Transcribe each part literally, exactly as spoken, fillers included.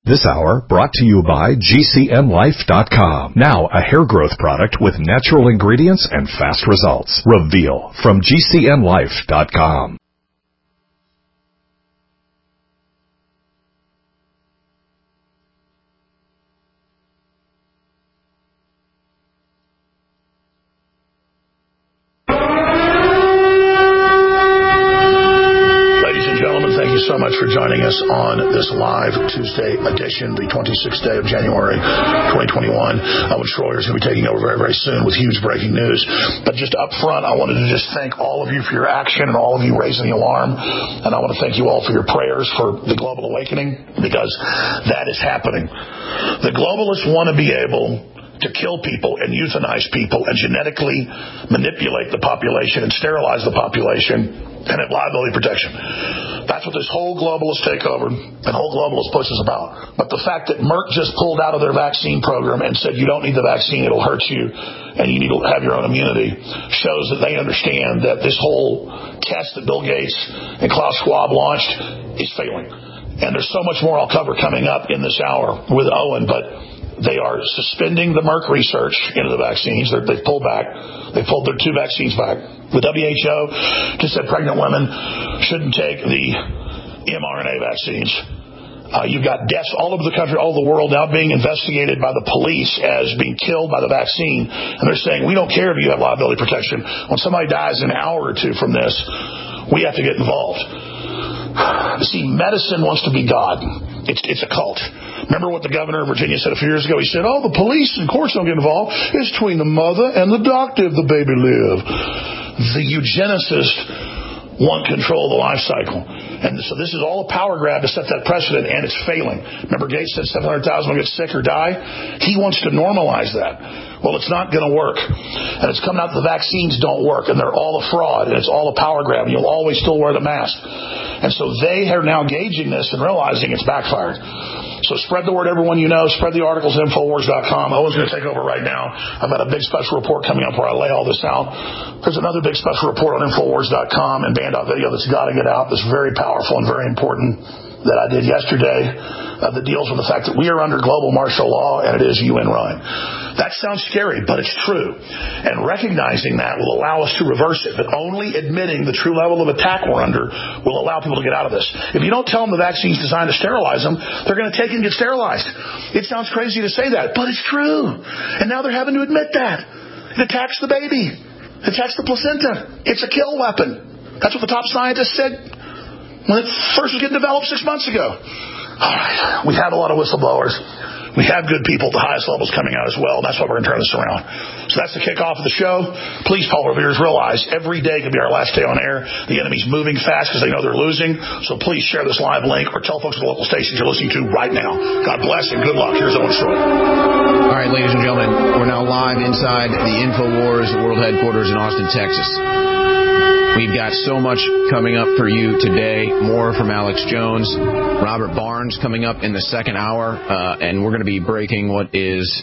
This hour brought to you by G C N Life dot com. Now a hair growth product with natural ingredients and fast results. Reveal from G C N Life dot com. So much for joining us on this live Tuesday edition, the twenty-sixth day of January, twenty twenty-one. Owen Schroyer is going to be taking over very, very soon with huge breaking news. But just up front, I wanted to just thank all of you for your action and all of you raising the alarm. And I want to thank you all for your prayers for the global awakening, because that is happening. The globalists want to be able to kill people and euthanize people and genetically manipulate the population and sterilize the population and have liability protection. That's what this whole globalist takeover and whole globalist push is about. But the fact that Merck just pulled out of their vaccine program and said you don't need the vaccine, it'll hurt you, and you need to have your own immunity, shows that they understand that this whole test that Bill Gates and Klaus Schwab launched is failing. And there's so much more I'll cover coming up in this hour with Owen, but they are suspending the Merck research into the vaccines. They're, they've pulled back. They pulled their two vaccines back. The W H O just said pregnant women shouldn't take the mRNA vaccines. Uh, you've got deaths all over the country, all over the world now being investigated by the police as being killed by the vaccine. And they're saying, we don't care if you have liability protection. When somebody dies an hour or two from this, we have to get involved. See, medicine wants to be God. It's, it's a cult. Remember what the governor of Virginia said a few years ago? He said, oh, the police and courts don't get involved. It's between the mother and the doctor if the baby live. The eugenicists want control of the life cycle. And so this is all a power grab to set that precedent, and it's failing. Remember Gates said seven hundred thousand will get sick or die? He wants to normalize that. Well, it's not going to work. And it's coming out that the vaccines don't work, and they're all a fraud, and it's all a power grab, and you'll always still wear the mask. And so they are now gauging this and realizing it's backfired. So spread the word, everyone you know. Spread the articles at Infowars dot com. Owen's going to take over right now. I've got a big special report coming up where I lay all this out. There's another big special report on Infowars dot com and Band Video that's got to get out. That's very powerful and very important that I did yesterday uh, that deals with the fact that we are under global martial law and it is U N run. That sounds scary, but it's true. And recognizing that will allow us to reverse it. But only admitting the true level of attack we're under will allow people to get out of this. If you don't tell them the vaccine's designed to sterilize them, they're going to take it and get sterilized. It sounds crazy to say that, but it's true. And now they're having to admit that. It attacks the baby. It attacks the placenta. It's a kill weapon. That's what the top scientists said when it first was getting developed six months ago. All right. We have a lot of whistleblowers. We have good people at the highest levels coming out as well. That's why we're going to turn this around. So that's the kickoff of the show. Please, Paul Revere's, realize every day could be our last day on air. The enemy's moving fast because they know they're losing. So please share this live link or tell folks at the local stations you're listening to right now. God bless and good luck. Here's Owen Schroyer. All right, ladies and gentlemen, we're now live inside the InfoWars World Headquarters in Austin, Texas. We've got so much coming up for you today. More from Alex Jones, Robert Barnes coming up in the second hour, uh, and we're going to be breaking what is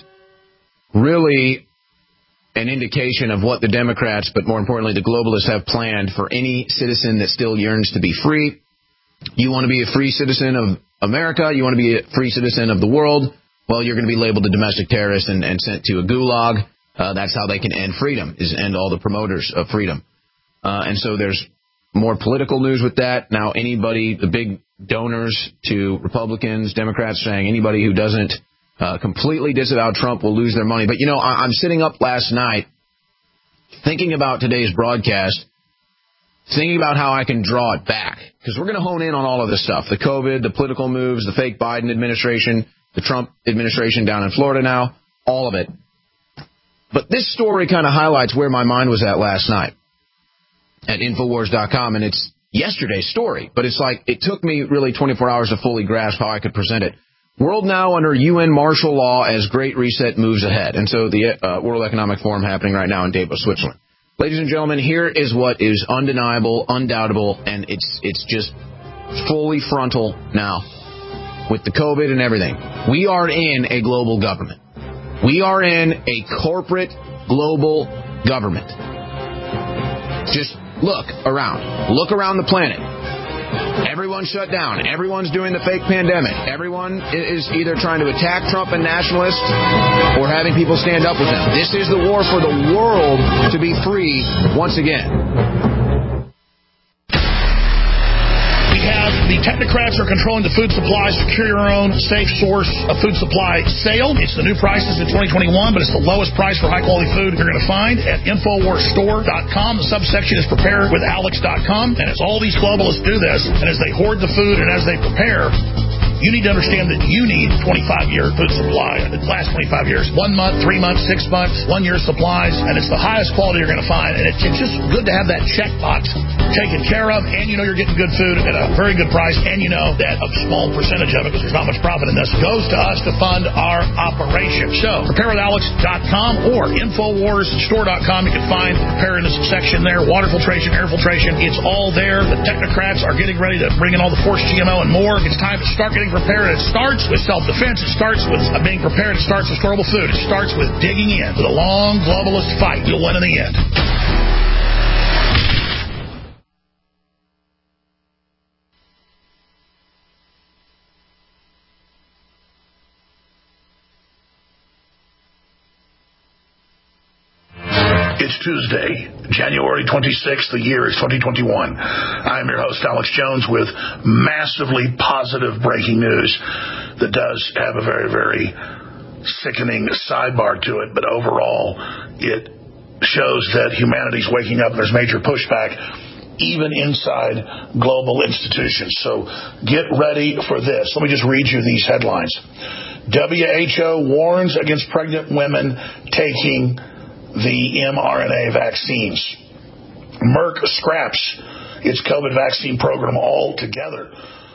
really an indication of what the Democrats, but more importantly the globalists, have planned for any citizen that still yearns to be free. You want to be a free citizen of America? You want to be a free citizen of the world? Well, you're going to be labeled a domestic terrorist and, and sent to a gulag. Uh, that's how they can end freedom, is end all the promoters of freedom. Uh, and so there's more political news with that. Now, anybody, the big donors to Republicans, Democrats, saying anybody who doesn't uh, completely disavow Trump will lose their money. But, you know, I- I'm sitting up last night thinking about today's broadcast, thinking about how I can draw it back, because we're going to hone in on all of this stuff, the COVID, the political moves, the fake Biden administration, the Trump administration down in Florida now, all of it. But this story kind of highlights where my mind was at last night at Infowars dot com, and it's yesterday's story, but it's like it took me really twenty-four hours to fully grasp how I could present it. World now under U N martial law as Great Reset moves ahead. And so the uh, World Economic Forum happening right now in Davos, Switzerland. Ladies and gentlemen, here is what is undeniable, undoubtable, and it's it's just fully frontal now with the COVID and everything. We are in a global government. We are in a corporate global government. Just look around. Look around the planet. Everyone's shut down. Everyone's doing the fake pandemic. Everyone is either trying to attack Trump and nationalists or having people stand up with them. This is the war for the world to be free once again. The technocrats are controlling the food supply. Secure your own safe source of food supply sale. It's the new prices in twenty twenty-one, but it's the lowest price for high-quality food you're going to find at Infowars Store dot com. The subsection is prepare with alex dot com, and as all these globalists do this, and as they hoard the food and as they prepare, you need to understand that you need twenty-five year food supply. It lasts twenty-five years. One month, three months, six months, one year's supplies, and it's the highest quality you're going to find. And it's, it's just good to have that checkbox taken care of, and you know you're getting good food at a very good price, and you know that a small percentage of it, because there's not much profit in this, goes to us to fund our operation. So, prepare with alex dot com or Infowars Store dot com. You can find Prepare in this section there, water filtration, air filtration. It's all there. The technocrats are getting ready to bring in all the forced G M O and more. It's time to start getting prepared. It starts with self-defense. It starts with being prepared. It starts with storable food. It starts with digging in to the long globalist fight. You'll win in the end. It's Tuesday, January twenty-sixth. The year is twenty twenty-one. I'm your host, Alex Jones, with massively positive breaking news that does have a very, very sickening sidebar to it. But overall, it shows that humanity's waking up. There's major pushback, even inside global institutions. So get ready for this. Let me just read you these headlines. W H O warns against pregnant women taking the mRNA vaccines. Merck scraps its COVID vaccine program altogether.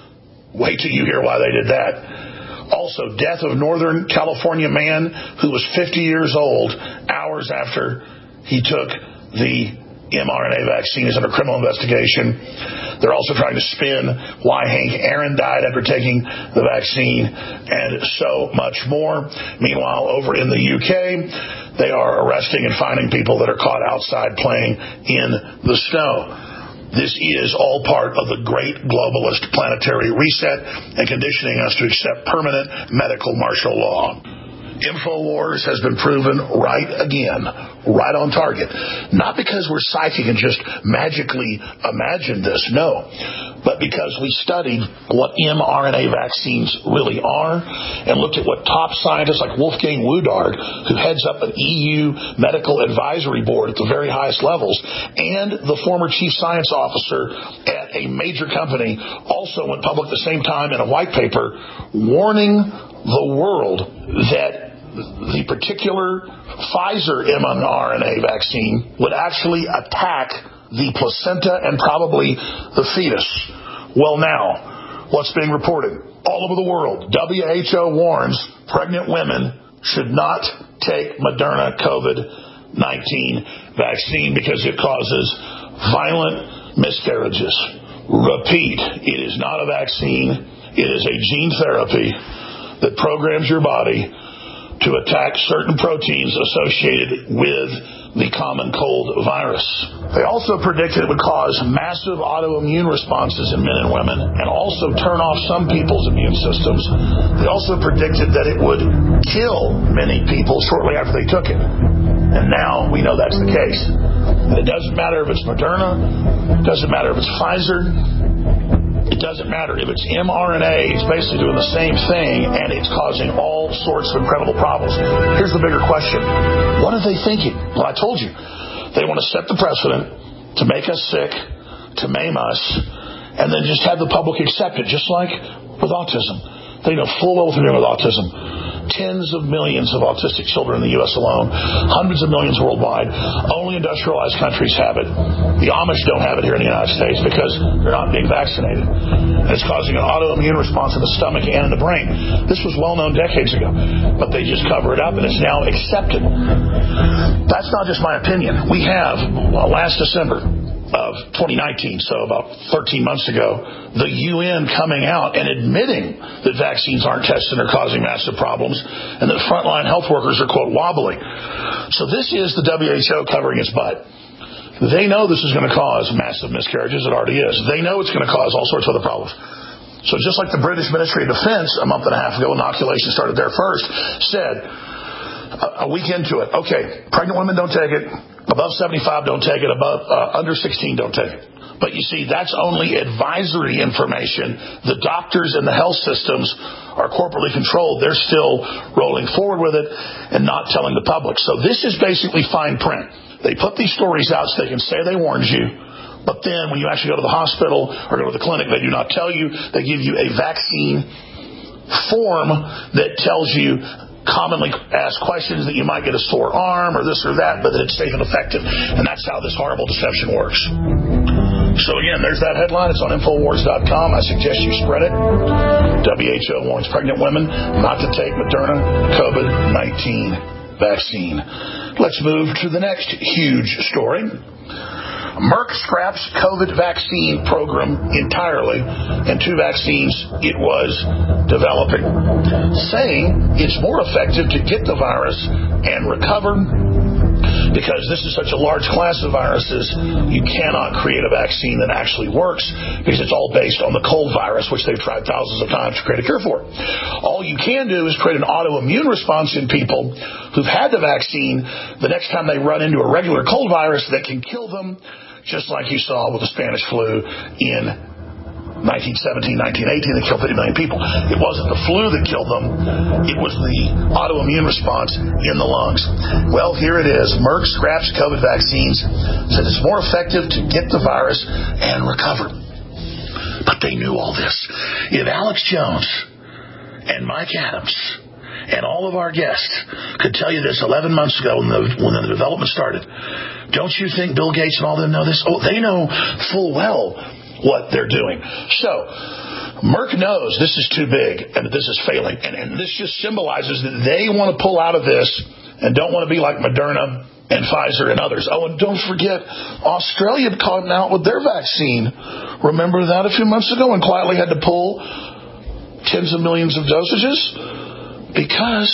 Wait till you hear why they did that. Also, death of Northern California man who was fifty years old hours after he took the mRNA vaccine is under criminal investigation. They're also trying to spin why Hank Aaron died after taking the vaccine, and so much more. Meanwhile, over in the U K, they are arresting and finding people that are caught outside playing in the snow. This is all part of the great globalist planetary reset and conditioning us to accept permanent medical martial law. Infowars has been proven right again, right on target. Not because we're psychic and just magically imagined this, no, but because we studied what mRNA vaccines really are and looked at what top scientists like Wolfgang Woodard, who heads up an E U medical advisory board at the very highest levels, and the former chief science officer at a major company also went public at the same time in a white paper warning the world that the particular Pfizer mRNA vaccine would actually attack the placenta and probably the fetus. Well, now, what's being reported? All over the world, W H O warns pregnant women should not take Moderna COVID nineteen vaccine because it causes violent miscarriages. Repeat, it is not a vaccine. It is a gene therapy that programs your body to attack certain proteins associated with the common cold virus. They also predicted it would cause massive autoimmune responses in men and women and also turn off some people's immune systems. They also predicted that it would kill many people shortly after they took it. And now we know that's the case. And it doesn't matter if it's Moderna, it doesn't matter if it's Pfizer, it doesn't matter. If it's mRNA, it's basically doing the same thing, and it's causing all sorts of incredible problems. Here's the bigger question. What are they thinking? Well, I told you. They want to set the precedent to make us sick, to maim us, and then just have the public accept it, just like with autism. They know full well what they're doing with autism. Tens of millions of autistic children in the U S alone, hundreds of millions worldwide. Only industrialized countries have it. The Amish don't have it here in the United States because they're not being vaccinated. And it's causing an autoimmune response in the stomach and in the brain. This was well known decades ago, but they just cover it up and it's now accepted. That's not just my opinion. We have, well, last December of twenty nineteen, so about thirteen months ago, the U N coming out and admitting that vaccines aren't tested and are causing massive problems and that frontline health workers are, quote, wobbly. So this is the W H O covering its butt. They know this is going to cause massive miscarriages. It already is. They know it's going to cause all sorts of other problems. So just like the British Ministry of Defense a month and a half ago, inoculation started there first, said a week into it, okay, pregnant women don't take it, above seventy-five don't take it, above uh, under sixteen don't take it. But you see, that's only advisory information. The doctors and the health systems are corporately controlled. They're still rolling forward with it and not telling the public. So this is basically fine print. They put these stories out so they can say they warned you. But then when you actually go to the hospital or go to the clinic, they do not tell you. They give you a vaccine form that tells you commonly asked questions that you might get a sore arm or this or that, but that it's safe and effective. And that's how this horrible deception works. So again, there's that headline. It's on Infowars dot com. I suggest you spread it. W H O warns pregnant women not to take Moderna COVID nineteen vaccine. Let's move to the next huge story. Merck scraps COVID vaccine program entirely, and two vaccines it was developing, saying it's more effective to get the virus and recover. Because this is such a large class of viruses, you cannot create a vaccine that actually works because it's all based on the cold virus, which they've tried thousands of times to create a cure for. All you can do is create an autoimmune response in people who've had the vaccine the next time they run into a regular cold virus that can kill them, just like you saw with the Spanish flu in nineteen seventeen, nineteen eighteen, that killed fifty million people. It wasn't the flu that killed them. It was the autoimmune response in the lungs. Well, here it is. Merck scraps COVID vaccines, said it's more effective to get the virus and recover. But they knew all this. If Alex Jones and Mike Adams and all of our guests could tell you this eleven months ago when the, when the development started, don't you think Bill Gates and all them know this? Oh, they know full well what they're doing. So, Merck knows this is too big and that this is failing. And, and this just symbolizes that they want to pull out of this and don't want to be like Moderna and Pfizer and others. Oh, and don't forget, Australia caught out with their vaccine. Remember that a few months ago and quietly had to pull tens of millions of dosages? Because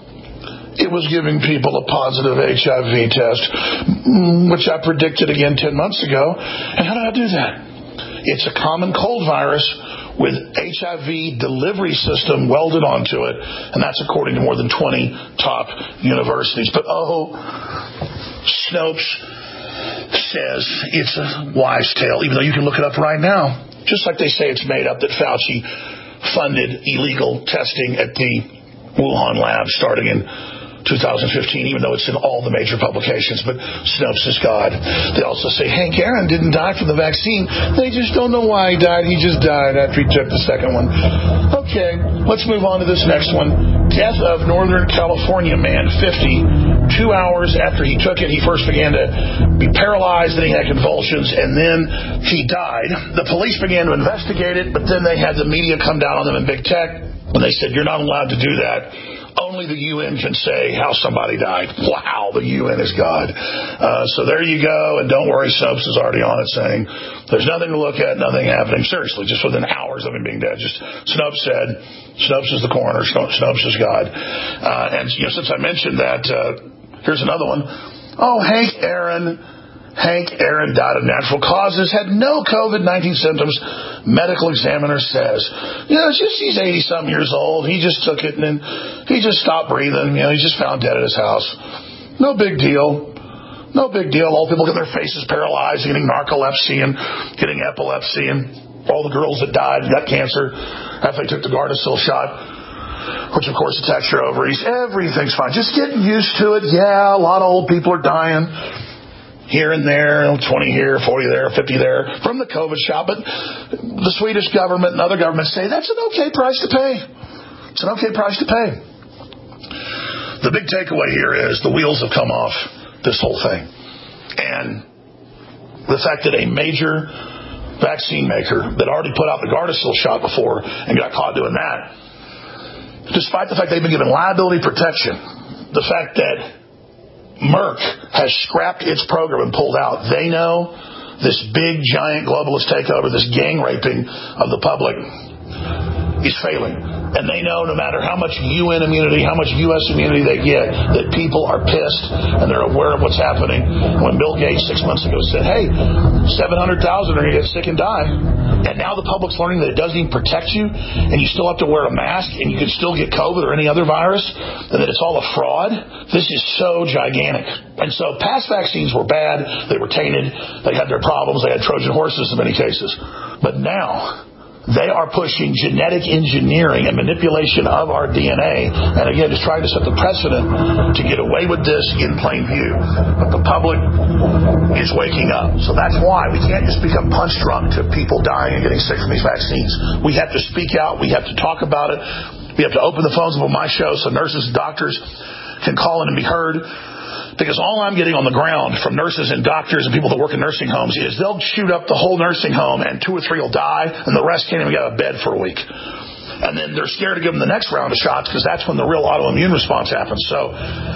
it was giving people a positive H I V test, which I predicted again ten months ago. And how did I do that? It's a common cold virus with H I V delivery system welded onto it, and that's according to more than twenty top universities. But oh, Snopes says it's a wives' tale, even though you can look it up right now. Just like they say it's made up that Fauci funded illegal testing at the Wuhan lab starting in two thousand fifteen, even though it's in all the major publications. But Snopes is God. They also say Hank Aaron didn't die from the vaccine. They just don't know why he died. He just died after he took the second one. Okay, let's move on to this next one. Death of Northern California man, fifty. Two hours after he took it, he first began to be paralyzed, then he had convulsions, and then he died. The police began to investigate it, but then they had the media come down on them in big tech, and they said, you're not allowed to do that. Only the U N can say how somebody died. Wow, the U N is God. Uh, so there you go. And don't worry, Snopes is already on it saying there's nothing to look at, nothing happening. Seriously, just within hours of him being dead. Just Snopes said, Snopes is the coroner, Snopes is God. Uh, and you know, since I mentioned that, uh, here's another one. Oh, Hank Aaron. Hank Aaron died of natural causes, had no COVID nineteen symptoms. Medical examiner says, you know, it's just he's eighty-something years old. He just took it and then he just stopped breathing. You know, he's just found dead at his house. No big deal. No big deal. All people get their faces paralyzed, getting narcolepsy and getting epilepsy, and all the girls that died got cancer after they took the Gardasil shot, which of course attacks your ovaries. Everything's fine. Just getting used to it. Yeah, a lot of old people are dying here and there, twenty here, forty there, fifty there, from the COVID shot. But the Swedish government and other governments say that's an okay price to pay. It's an okay price to pay. The big takeaway here is the wheels have come off this whole thing. And the fact that a major vaccine maker that already put out the Gardasil shot before and got caught doing that, despite the fact they've been given liability protection, the fact that Merck has scrapped its program and pulled out. They know this big, giant globalist takeover, this gang raping of the public is failing. And they know no matter how much U N immunity, how much U S immunity they get, that people are pissed and they're aware of what's happening. When Bill Gates six months ago said, hey, seven hundred thousand are going to get sick and die, and now the public's learning that it doesn't even protect you, and you still have to wear a mask, and you can still get COVID or any other virus, and that it's all a fraud, this is so gigantic. And so past vaccines were bad, they were tainted, they had their problems, they had Trojan horses in many cases. But now they are pushing genetic engineering and manipulation of our D N A, and again, just trying to set the precedent to get away with this in plain view. But the public is waking up. So that's why we can't just become punch drunk to people dying and getting sick from these vaccines. We have to speak out. We have to talk about it. We have to open the phones of my show so nurses and doctors can call in and be heard. Because all I'm getting on the ground from nurses and doctors and people that work in nursing homes is they'll shoot up the whole nursing home and two or three will die and the rest can't even get out of bed for a week. And then they're scared to give them the next round of shots because that's when the real autoimmune response happens. So,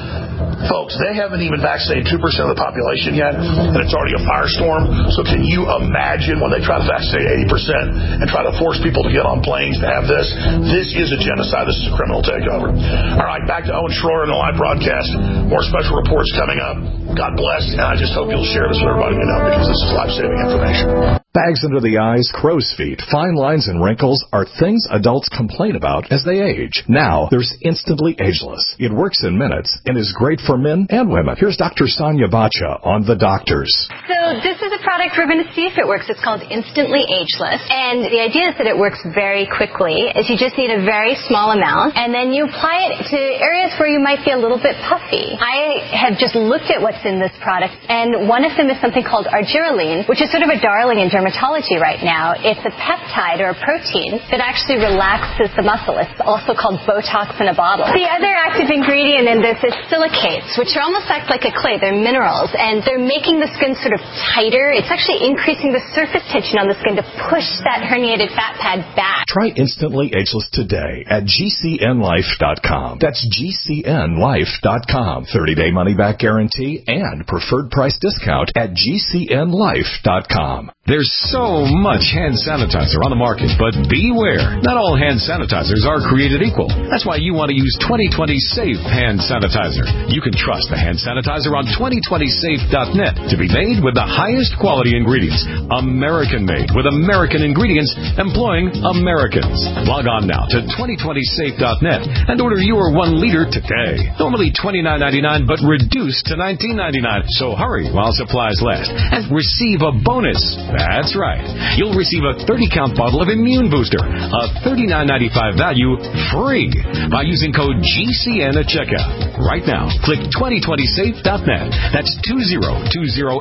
folks, they haven't even vaccinated two percent of the population yet, and it's already a firestorm. So can you imagine when they try to vaccinate eighty percent and try to force people to get on planes to have this? This is a genocide. This is a criminal takeover. All right, back to Owen Schroyer in the live broadcast. More special reports coming up. God bless, and I just hope you'll share this with everybody you know because this is life-saving information. Bags under the eyes, crow's feet, fine lines, and wrinkles are things adults complain about as they age. Now, there's Instantly Ageless. It works in minutes and is great for men and women. Here's Doctor Sonia Bacha on The Doctors. So this is a product we're going to see if it works. It's called Instantly Ageless. And the idea is that it works very quickly, is you just need a very small amount, and then you apply it to areas where you might be a little bit puffy. I have just looked at what's in this product, and one of them is something called argireline, which is sort of a darling in dermatology right now. It's a peptide or a protein that actually relaxes the muscle. It's also called Botox in a bottle. The other active ingredient in this is silicates, which are almost act like a clay. They're minerals, and they're making the skin sort of tighter. It's actually increasing the surface tension on the skin to push that herniated fat pad back. Try Instantly Ageless today at G C N life dot com. That's G C N life dot com. thirty-day money-back guarantee and preferred price discount at G C N life dot com. There's so much hand sanitizer on the market, but beware. Not all hand sanitizers are created equal. That's why you want to use twenty twenty Safe Hand Sanitizer. You can trust the hand sanitizer on twenty twenty safe dot net to be made with the highest quality ingredients. American-made with American ingredients employing Americans. Log on now to twenty twenty safe dot net and order your one liter today. Normally twenty-nine ninety-nine, but reduced to nineteen ninety-nine. So hurry while supplies last and receive a bonus. That's right. You'll receive a thirty count bottle of Immune Booster, a thirty-nine ninety-five value, free by using code G C N at checkout. Right now, click twenty twenty safe dot net. That's two zero two zero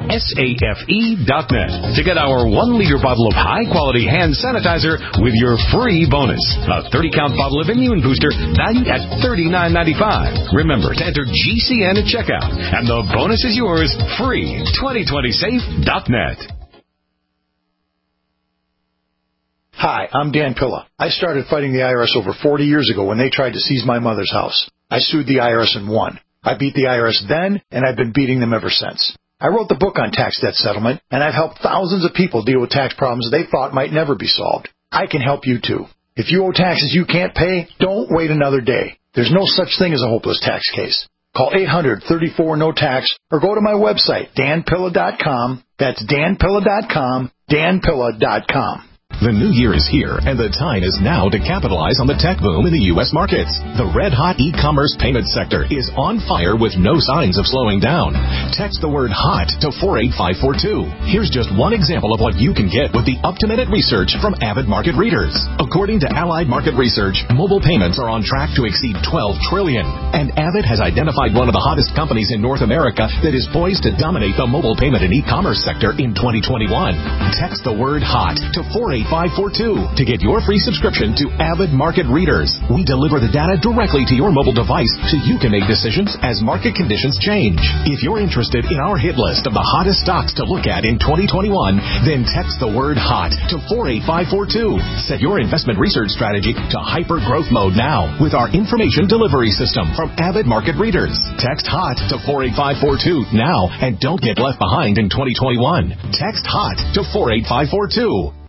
safe dot net to get our one liter bottle of high-quality hand sanitizer with your free bonus. A thirty count bottle of Immune Booster valued at thirty-nine ninety-five. Remember to enter G C N at checkout, and the bonus is yours free. twenty twenty safe dot net. Hi, I'm Dan Pilla. I started fighting the I R S over forty years ago when they tried to seize my mother's house. I sued the I R S and won. I beat the I R S then, and I've been beating them ever since. I wrote the book on tax debt settlement, and I've helped thousands of people deal with tax problems they thought might never be solved. I can help you too. If you owe taxes you can't pay, don't wait another day. There's no such thing as a hopeless tax case. Call eight hundred thirty-four no tax or go to my website, dan pilla dot com. That's dan pilla dot com, dan pilla dot com. The new year is here, and the time is now to capitalize on the tech boom in the U S markets. The red-hot e-commerce payment sector is on fire with no signs of slowing down. Text the word HOT to four eight five four two. Here's just one example of what you can get with the up-to-minute research from Avid Market Readers. According to Allied Market Research, mobile payments are on track to exceed twelve trillion dollars, and Avid has identified one of the hottest companies in North America that is poised to dominate the mobile payment and e-commerce sector in twenty twenty-one. Text the word HOT to four eight five four two to get your free subscription to Avid Market Readers. We deliver the data directly to your mobile device so you can make decisions as market conditions change. If you're interested in our hit list of the hottest stocks to look at in twenty twenty-one, then text the word HOT to four eight five four two. Set your investment research strategy to hyper growth mode now with our information delivery system from Avid Market Readers. Text HOT to four eight five four two now and don't get left behind in twenty twenty-one. Text HOT to four eight five four two.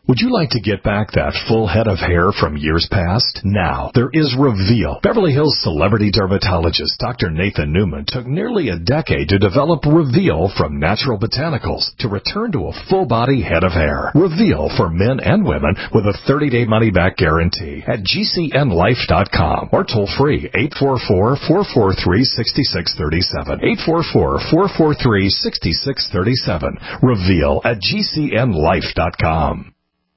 Would you like to get back that full head of hair from years past? Now, there is Reveal. Beverly Hills celebrity dermatologist Doctor Nathan Newman took nearly a decade to develop Reveal from natural botanicals to return to a full-body head of hair. Reveal for men and women with a thirty-day money-back guarantee at G C N life dot com or toll free eight four four, four four three, six six three seven. eight four four, four four three, six six three seven. Reveal at G C N life dot com.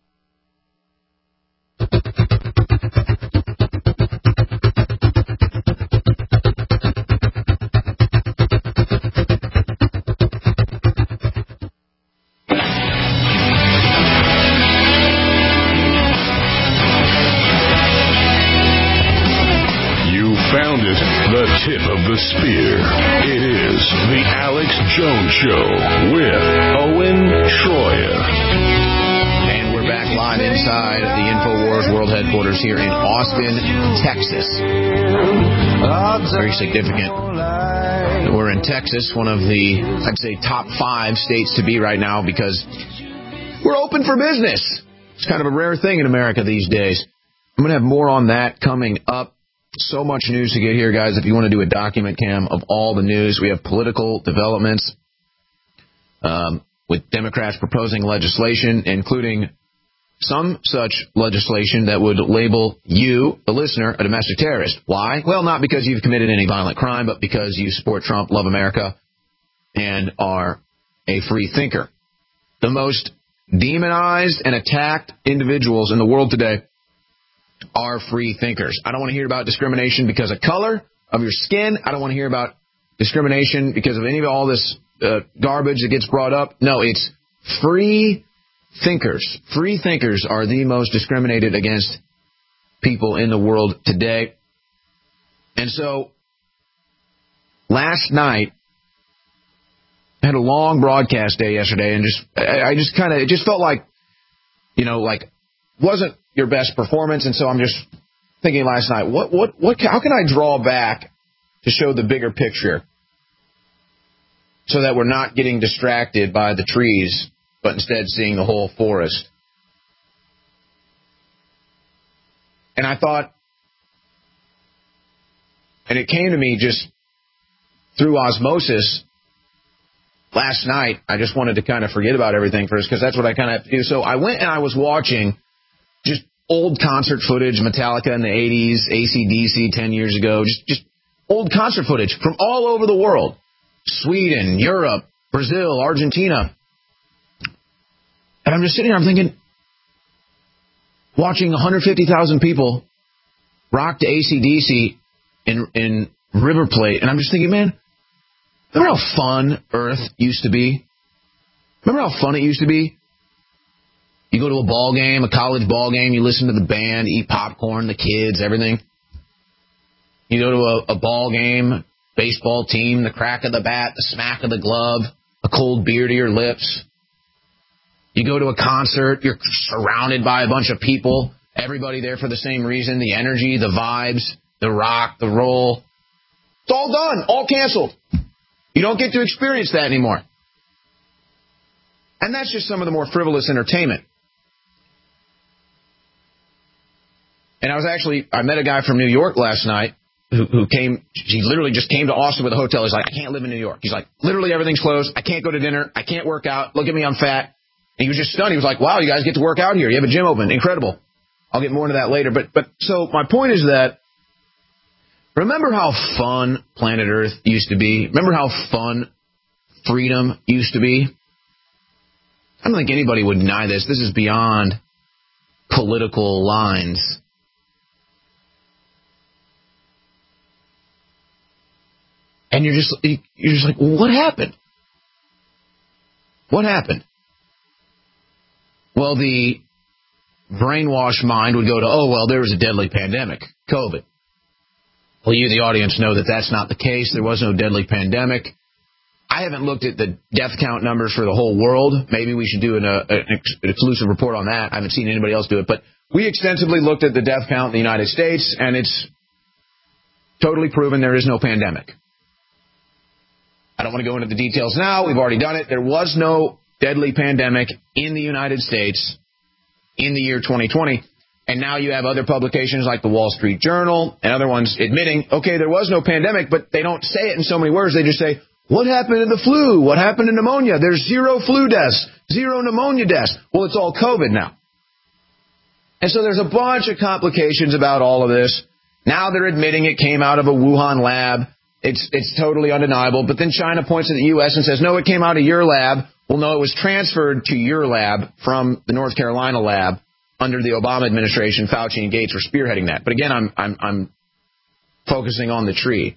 Found it, the tip of the spear. It is the Alex Jones Show with Owen Schroyer. And we're back live inside the InfoWars World Headquarters here in Austin, Texas. Very significant. We're in Texas, one of the, I'd say, top five states to be right now because we're open for business. It's kind of a rare thing in America these days. I'm going to have more on that coming up. So much news to get here, guys. If you want to do a document cam of all the news, we have political developments um, with Democrats proposing legislation, including some such legislation that would label you, the listener, a domestic terrorist. Why? Well, not because you've committed any violent crime, but because you support Trump, love America, and are a free thinker. The most demonized and attacked individuals in the world today are free thinkers. I don't want to hear about discrimination because of color of your skin. I don't want to hear about discrimination because of any of all this uh, garbage that gets brought up. No, it's free thinkers. Free thinkers are the most discriminated against people in the world today. And so last night, I had a long broadcast day yesterday, and just I, I just kind of it just felt like, you know, like wasn't your best performance, and so I'm just thinking last night, what, what, what, how can I draw back to show the bigger picture so that we're not getting distracted by the trees, but instead seeing the whole forest? And I thought, and it came to me just through osmosis last night. I just wanted to kind of forget about everything first because that's what I kind of have to do. So I went and I was watching just old concert footage, Metallica in the eighties, A C D C ten years ago, just, just old concert footage from all over the world. Sweden, Europe, Brazil, Argentina. And I'm just sitting here, I'm thinking, watching one hundred fifty thousand people rock to A C D C in, in River Plate, and I'm just thinking, man, remember how fun Earth used to be? Remember how fun it used to be? You go to a ball game, a college ball game, you listen to the band, eat popcorn, the kids, everything. You go to a, a ball game, baseball team, the crack of the bat, the smack of the glove, a cold beer to your lips. You go to a concert, you're surrounded by a bunch of people, everybody there for the same reason, the energy, the vibes, the rock, the roll. It's all done, all canceled. You don't get to experience that anymore. And that's just some of the more frivolous entertainment. And I was actually, I met a guy from New York last night who, who came, he literally just came to Austin with a hotel. He's like, I can't live in New York. He's like, literally everything's closed. I can't go to dinner. I can't work out. Look at me, I'm fat. And he was just stunned. He was like, wow, you guys get to work out here. You have a gym open. Incredible. I'll get more into that later. But, but so my point is that, remember how fun planet Earth used to be? Remember how fun freedom used to be? I don't think anybody would deny this. This is beyond political lines. And you're just you're just like, well, what happened? What happened? Well, the brainwashed mind would go to, oh, well, there was a deadly pandemic, COVID. Well, you, the audience, know that that's not the case. There was no deadly pandemic. I haven't looked at the death count numbers for the whole world. Maybe we should do an, uh, an exclusive report on that. I haven't seen anybody else do it. But we extensively looked at the death count in the United States, and it's totally proven there is no pandemic. I don't want to go into the details now. We've already done it. There was no deadly pandemic in the United States in the year twenty twenty. And now you have other publications like the Wall Street Journal and other ones admitting, okay, there was no pandemic, but they don't say it in so many words. They just say, what happened to the flu? What happened to pneumonia? There's zero flu deaths, zero pneumonia deaths. Well, it's all COVID now. And so there's a bunch of complications about all of this. Now they're admitting it came out of a Wuhan lab. It's it's totally undeniable. But then China points to the U S and says, no, it came out of your lab. Well, no, it was transferred to your lab from the North Carolina lab under the Obama administration. Fauci and Gates were spearheading that. But again, I'm I'm, I'm focusing on the tree.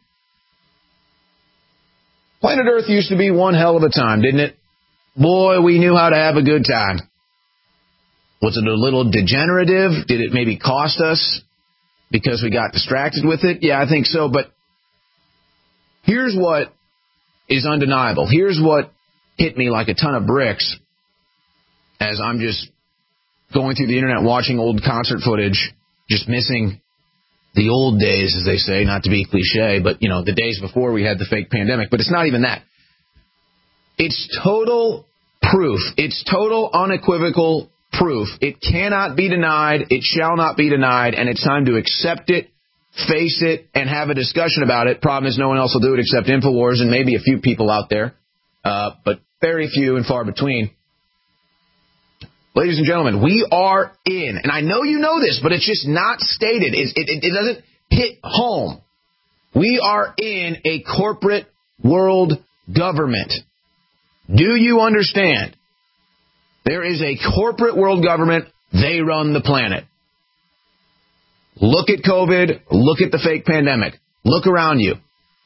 Planet Earth used to be one hell of a time, didn't it? Boy, we knew how to have a good time. Was it a little degenerative? Did it maybe cost us because we got distracted with it? Yeah, I think so. But here's what is undeniable. Here's what hit me like a ton of bricks as I'm just going through the internet watching old concert footage, just missing the old days, as they say, not to be cliche, but, you know, the days before we had the fake pandemic. But it's not even that. It's total proof. It's total unequivocal proof. It cannot be denied. It shall not be denied. And it's time to accept it, face it, and have a discussion about it. Problem is no one else will do it except InfoWars and maybe a few people out there, uh, but very few and far between. Ladies and gentlemen, we are in, and I know you know this, but it's just not stated. It, it, it doesn't hit home. We are in a corporate world government. Do you understand? There is a corporate world government. They run the planet. Look at COVID. Look at the fake pandemic. Look around you.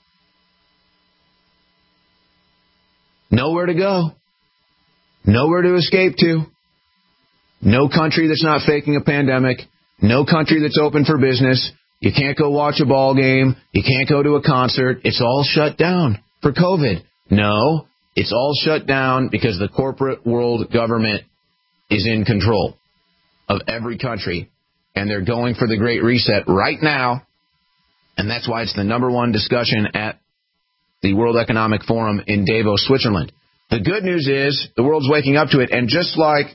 Nowhere to go. Nowhere to escape to. No country that's not faking a pandemic. No country that's open for business. You can't go watch a ball game. You can't go to a concert. It's all shut down for COVID. No, it's all shut down because the corporate world government is in control of every country. And they're going for the Great Reset right now. And that's why it's the number one discussion at the World Economic Forum in Davos, Switzerland. The good news is the world's waking up to it. And just like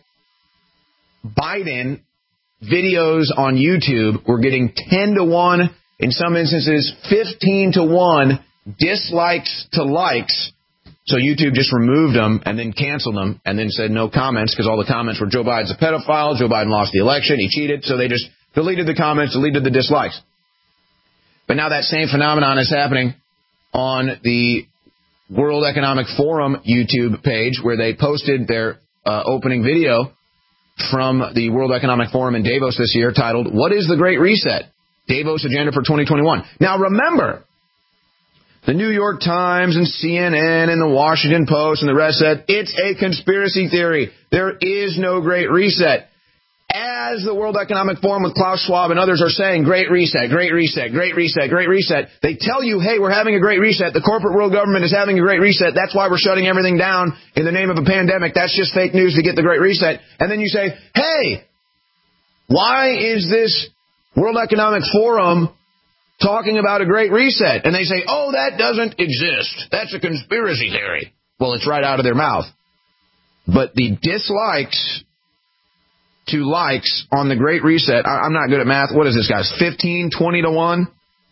Biden, videos on YouTube were getting ten to one, in some instances fifteen to one dislikes to likes. So YouTube just removed them and then canceled them and then said no comments because all the comments were Joe Biden's a pedophile, Joe Biden lost the election, he cheated. So they just deleted the comments, deleted the dislikes. But now that same phenomenon is happening on the World Economic Forum YouTube page where they posted their uh, opening video from the World Economic Forum in Davos this year titled, What is the Great Reset? Davos Agenda for twenty twenty-one. Now remember, the New York Times and C N N and the Washington Post and the rest said, it's a conspiracy theory. There is no Great Reset. As the World Economic Forum with Klaus Schwab and others are saying, Great Reset, Great Reset, Great Reset, Great Reset, they tell you, hey, we're having a Great Reset. The corporate world government is having a Great Reset. That's why we're shutting everything down in the name of a pandemic. That's just fake news to get the Great Reset. And then you say, hey, why is this World Economic Forum talking about a Great Reset? And they say, oh, that doesn't exist. That's a conspiracy theory. Well, it's right out of their mouth. But the dislikes to likes on the Great Reset, I, I'm not good at math. What is this, guys? fifteen, twenty to one?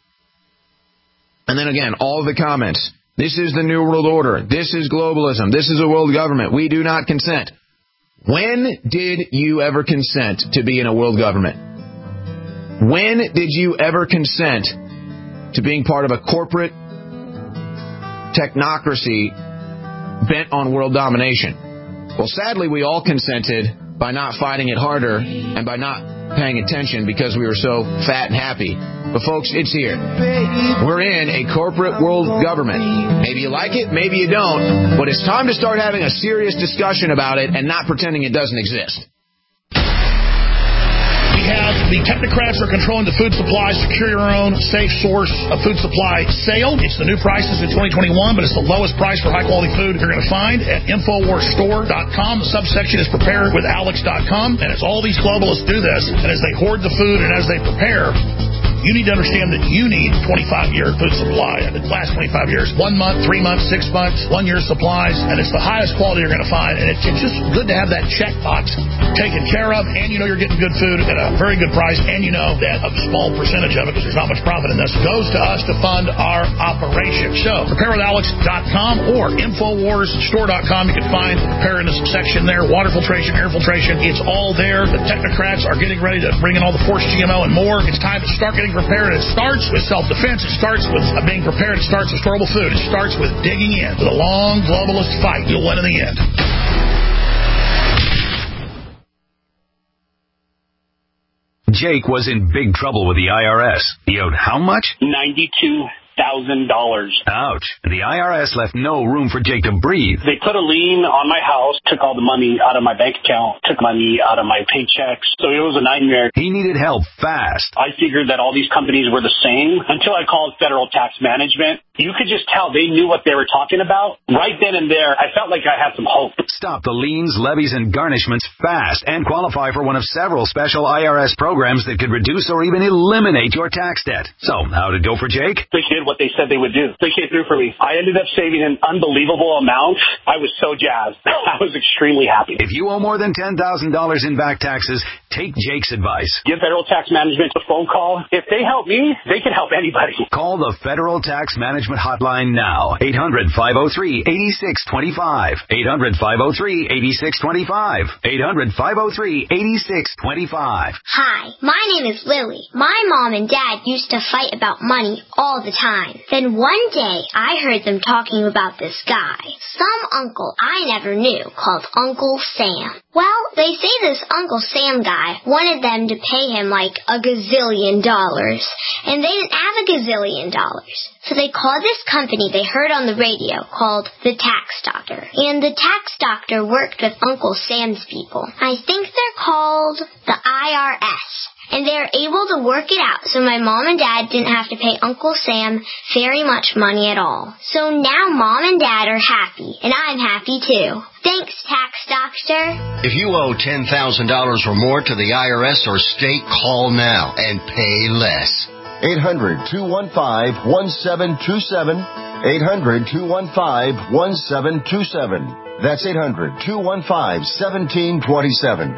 And then again, all of the comments. This is the New World Order. This is globalism. This is a world government. We do not consent. When did you ever consent to be in a world government? When did you ever consent to being part of a corporate technocracy bent on world domination? Well, sadly, we all consented by not fighting it harder and by not paying attention because we were so fat and happy. But folks, it's here. We're in a corporate world government. Maybe you like it, maybe you don't, but it's time to start having a serious discussion about it and not pretending it doesn't exist. We have the technocrats are controlling the food supply. Secure your own safe source of food supply sale. It's the new prices in twenty twenty-one, but it's the lowest price for high-quality food you're going to find at Infowars Store dot com. The subsection is prepare with alex dot com, and as all these globalists do this, and as they hoard the food and as they prepare, You need to understand that you need twenty-five year food supply. And it lasts twenty-five years. One month, three months, six months, one year supplies. And it's the highest quality you're going to find. And it's, it's just good to have that check box taken care of. And you know you're getting good food at a very good price. And you know that a small percentage of it, because there's not much profit in this, goes to us to fund our operation. So, prepare with alex dot com or infowars store dot com. You can find the preparedness section there. Water filtration, air filtration. It's all there. The technocrats are getting ready to bring in all the forced G M O and more. It's time to start getting prepared. It starts with self-defense. It starts with being prepared. It starts with storable food. It starts with digging in. With a long globalist fight, you'll win in the end. Jake was in big trouble with the I R S. He owed how much? ninety-two thousand dollars. Ouch. The I R S left no room for Jake to breathe. They put a lien on my house, took all the money out of my bank account, took money out of my paychecks. So it was a nightmare. He needed help fast. I figured that all these companies were the same until I called Federal Tax Management. You could just tell they knew what they were talking about. Right then and there, I felt like I had some hope. Stop the liens, levies, and garnishments fast and qualify for one of several special I R S programs that could reduce or even eliminate your tax debt. So, how'd it go for Jake? They did what they said they would do. They came through for me. I ended up saving an unbelievable amount. I was so jazzed. I was extremely happy. If you owe more than ten thousand dollars in back taxes, take Jake's advice. Give Federal Tax Management a phone call. If they help me, they can help anybody. Call the Federal Tax Management Hotline now. eight hundred, five oh three, eight six two five. eight hundred, five oh three, eight six two five. eight hundred, five oh three, eight six two five. Hi, my name is Lily. My mom and dad used to fight about money all the time. Then one day, I heard them talking about this guy, some uncle I never knew, called Uncle Sam. Well, they say this Uncle Sam guy wanted them to pay him like a gazillion dollars, and they didn't have a gazillion dollars. So they called this company they heard on the radio called the Tax Doctor. And the Tax Doctor worked with Uncle Sam's people. I think they're called the I R S. And they were able to work it out so my mom and dad didn't have to pay Uncle Sam very much money at all. So now mom and dad are happy, and I'm happy too. Thanks, Tax Doctor. If you owe ten thousand dollars or more to the I R S or state, call now and pay less. eight hundred, two one five, one seven two seven. eight hundred, two one five, one seven two seven. That's eight hundred, two one five, one seven two seven.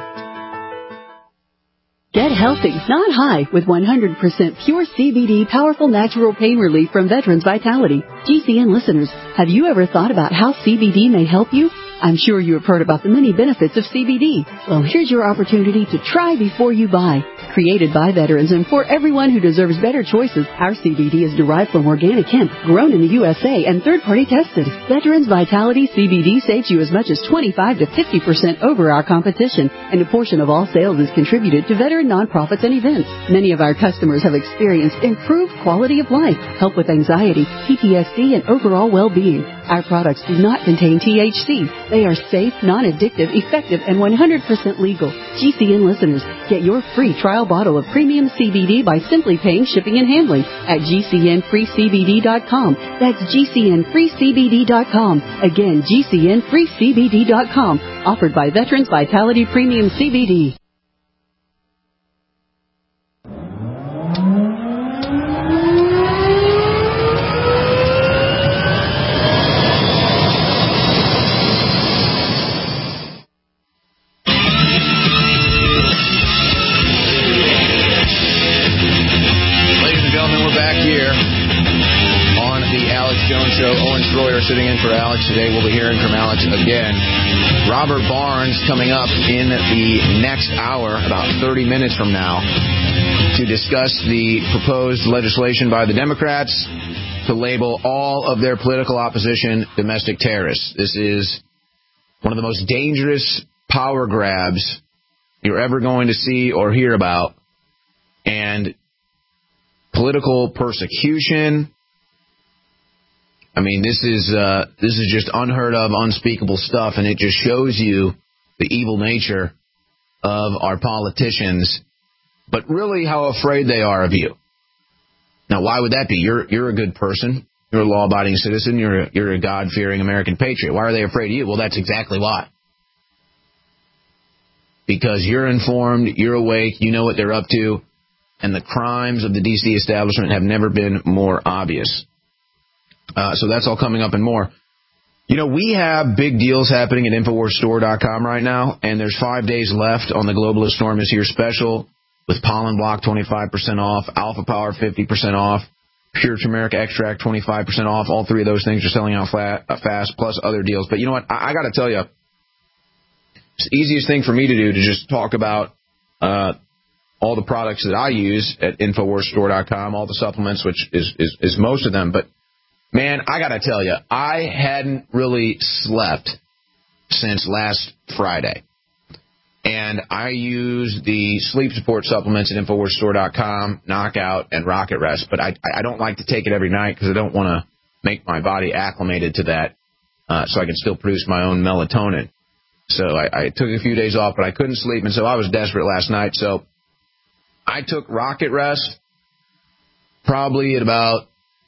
Get healthy, not high, with one hundred percent pure C B D powerful natural pain relief from Veterans Vitality. G C N listeners, have you ever thought about how C B D may help you? I'm sure you have heard about the many benefits of C B D. Well, here's your opportunity to try before you buy. Created by veterans and for everyone who deserves better choices, our C B D is derived from organic hemp, grown in the U S A, and third-party tested. Veterans Vitality C B D saves you as much as twenty-five to fifty percent over our competition, and a portion of all sales is contributed to veteran nonprofits and events. Many of our customers have experienced improved quality of life, help with anxiety, P T S D, and overall well-being. Our products do not contain T H C. They are safe, non-addictive, effective, and one hundred percent legal. G C N listeners, get your free trial bottle of premium C B D by simply paying shipping and handling at G C N free C B D dot com. That's G C N free C B D dot com. Again, G C N free C B D dot com. Offered by Veterans Vitality Premium C B D. Sitting in for Alex today. We'll be hearing from Alex again. Robert Barnes coming up in the next hour, about thirty minutes from now, to discuss the proposed legislation by the Democrats to label all of their political opposition domestic terrorists. This is one of the most dangerous power grabs you're ever going to see or hear about. And political persecution, I mean, this is uh, this is just unheard of, unspeakable stuff, and it just shows you the evil nature of our politicians, but really how afraid they are of you. Now, why would that be? You're you're a good person. You're a law-abiding citizen. You're a, you're a God-fearing American patriot. Why are they afraid of you? Well, that's exactly why. Because you're informed, you're awake, you know what they're up to, and the crimes of the D C establishment have never been more obvious. Uh, so that's all coming up and more. You know, we have big deals happening at Infowars Store dot com right now, and there's five days left on the Globalist Storm is Here special with Pollen Block twenty-five percent off, Alpha Power fifty percent off, Pure Turmeric Extract twenty-five percent off. All three of those things are selling out flat, uh, fast, plus other deals. But you know what? I, I got to tell you, it's the easiest thing for me to do to just talk about uh, all the products that I use at Infowars Store dot com, all the supplements, which is, is, is most of them. But man, I got to tell you, I hadn't really slept since last Friday. And I use the sleep support supplements at Infowars Store dot com, Knockout, and Rocket Rest. But I, I don't like to take it every night because I don't want to make my body acclimated to that uh, so I can still produce my own melatonin. So I, I took a few days off, but I couldn't sleep, and so I was desperate last night. So I took Rocket Rest probably at about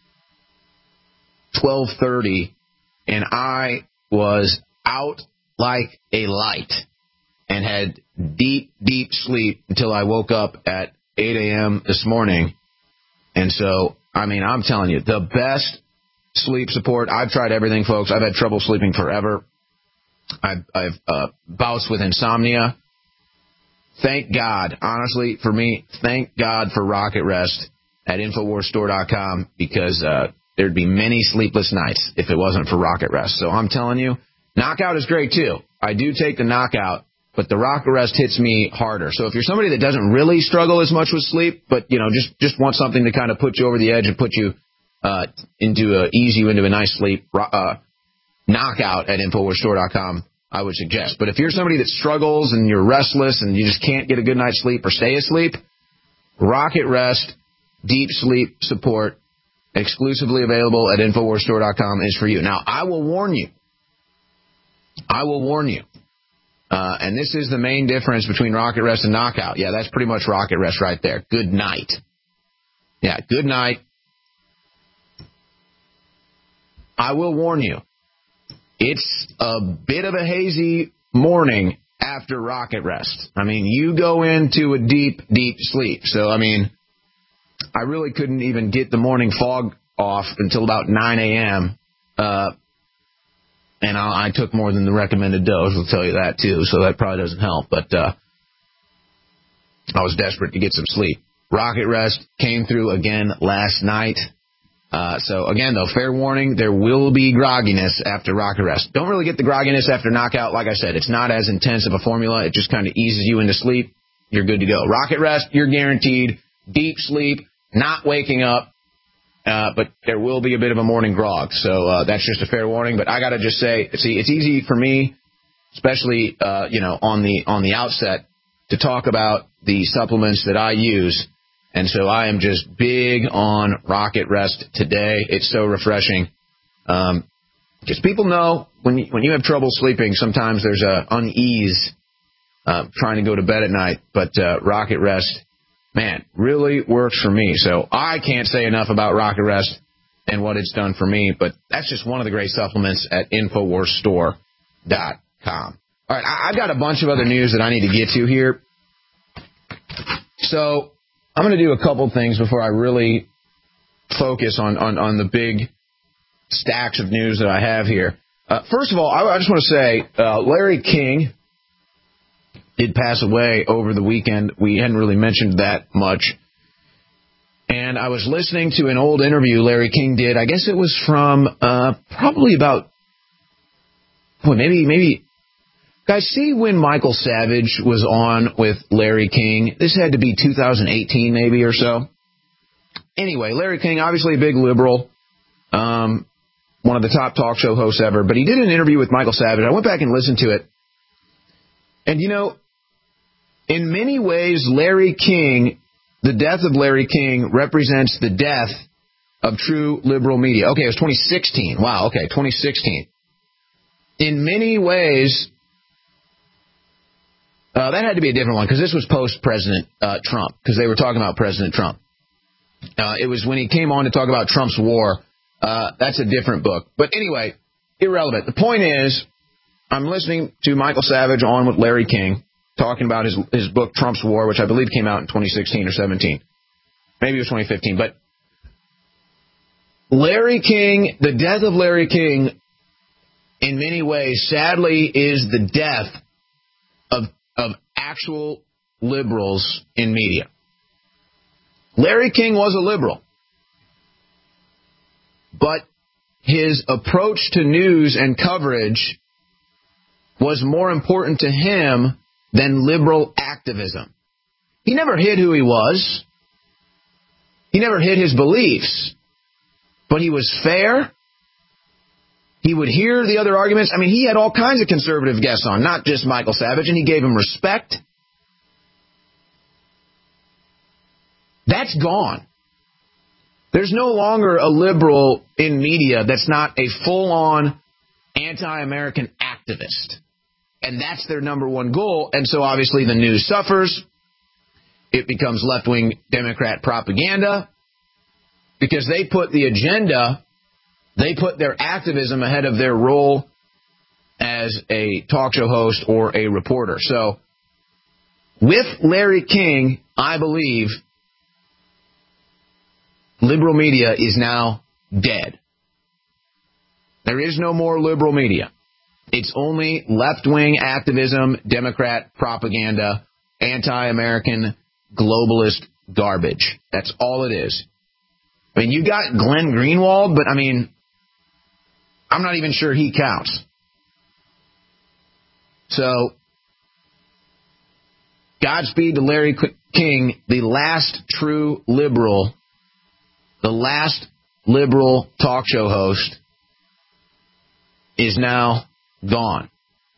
twelve thirty, and I was out like a light and had deep, deep sleep until I woke up at eight a.m. this morning. And so, I mean, I'm telling you, the best sleep support. I've tried everything, folks. I've had trouble sleeping forever. I've, I've uh, bounced with insomnia. Thank God, honestly, for me, thank God for Rocket Rest at Infowars Store dot com because uh, there'd be many sleepless nights if it wasn't for Rocket Rest. So I'm telling you, Knockout is great too. I do take the Knockout, but the Rocket Rest hits me harder. So if you're somebody that doesn't really struggle as much with sleep, but you know, just just want something to kind of put you over the edge and put you uh, into a, ease you into a nice sleep, uh, Knockout at Infowars Store dot com, I would suggest. But if you're somebody that struggles and you're restless and you just can't get a good night's sleep or stay asleep, Rocket Rest Deep Sleep Support, exclusively available at Infowars Store dot com, is for you. Now, I will warn you. I will warn you. Uh, and this is the main difference between Rocket Rest and Knockout. Yeah, that's pretty much Rocket Rest right there. Good night. Yeah, good night. I will warn you. It's a bit of a hazy morning after Rocket Rest. I mean, you go into a deep, deep sleep. So, I mean, I really couldn't even get the morning fog off until about nine a.m., uh, and I, I took more than the recommended dose, I'll tell you that, too, so that probably doesn't help. But uh, I was desperate to get some sleep. Rocket Rest came through again last night. Uh, so, again, though, fair warning, there will be grogginess after Rocket Rest. Don't really get the grogginess after Knockout. Like I said, it's not as intense of a formula. It just kind of eases you into sleep. You're good to go. Rocket Rest, you're guaranteed deep sleep, not waking up, uh, but there will be a bit of a morning grog. So uh, that's just a fair warning. But I got to just say, see, it's easy for me, especially, uh, you know, on the on the outset, to talk about the supplements that I use. And so I am just big on Rocket Rest today. It's so refreshing. Um, just people know when you, when you have trouble sleeping, sometimes there's a unease uh, trying to go to bed at night. But uh, Rocket Rest, man, really works for me. So I can't say enough about Rocket Rest and what it's done for me. But that's just one of the great supplements at Infowars Store dot com. All right, I, I've got a bunch of other news that I need to get to here. So I'm going to do a couple things before I really focus on, on, on the big stacks of news that I have here. Uh, first of all, I, I just want to say uh, Larry King did pass away over the weekend. We hadn't really mentioned that much. And I was listening to an old interview Larry King did. I guess it was from uh, probably about, boy, maybe, maybe, guys, see when Michael Savage was on with Larry King? This had to be two thousand eighteen maybe or so. Anyway, Larry King, obviously a big liberal, um, one of the top talk show hosts ever, but he did an interview with Michael Savage. I went back and listened to it. And, you know, in many ways, Larry King, the death of Larry King represents the death of true liberal media. Okay, it was twenty sixteen. Wow, okay, twenty sixteen. In many ways, Uh, that had to be a different one because this was post-President uh, Trump because they were talking about President Trump. Uh, it was when he came on to talk about Trump's war. Uh, that's a different book. But anyway, irrelevant. The point is, I'm listening to Michael Savage on with Larry King talking about his his book Trump's War, which I believe came out in twenty sixteen or seventeen. Maybe it was twenty fifteen. But Larry King, the death of Larry King, in many ways, sadly, is the death of of actual liberals in media. Larry King was a liberal, but his approach to news and coverage was more important to him than liberal activism. He never hid who he was. He never hid his beliefs. But he was fair. He would hear the other arguments. I mean, he had all kinds of conservative guests on, not just Michael Savage, and he gave him respect. That's gone. There's no longer a liberal in media that's not a full-on anti-American activist. And that's their number one goal. And so obviously the news suffers. It becomes left-wing Democrat propaganda because they put the agenda, they put their activism ahead of their role as a talk show host or a reporter. So with Larry King, I believe liberal media is now dead. There is no more liberal media. It's only left-wing activism, Democrat propaganda, anti-American globalist garbage. That's all it is. I mean, you got Glenn Greenwald, but I mean, I'm not even sure he counts. So, Godspeed to Larry King, the last true liberal, the last liberal talk show host, is now gone.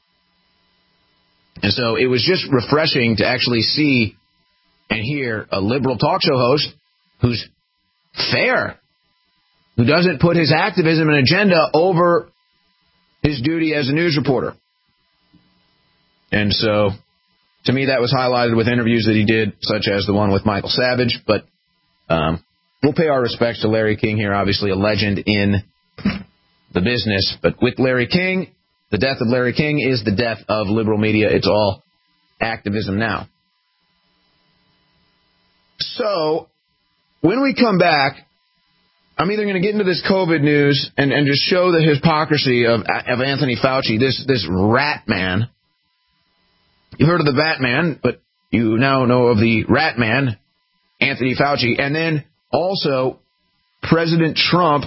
And so it was just refreshing to actually see and hear a liberal talk show host who's fair, who doesn't put his activism and agenda over his duty as a news reporter. And so, to me, that was highlighted with interviews that he did, such as the one with Michael Savage. But um, we'll pay our respects to Larry King here, obviously a legend in the business. But with Larry King, the death of Larry King is the death of liberal media. It's all activism now. So, when we come back, I'm either going to get into this COVID news and, and just show the hypocrisy of, of Anthony Fauci, this, this rat man. You've heard of the Batman, but you now know of the rat man, Anthony Fauci. And then also President Trump,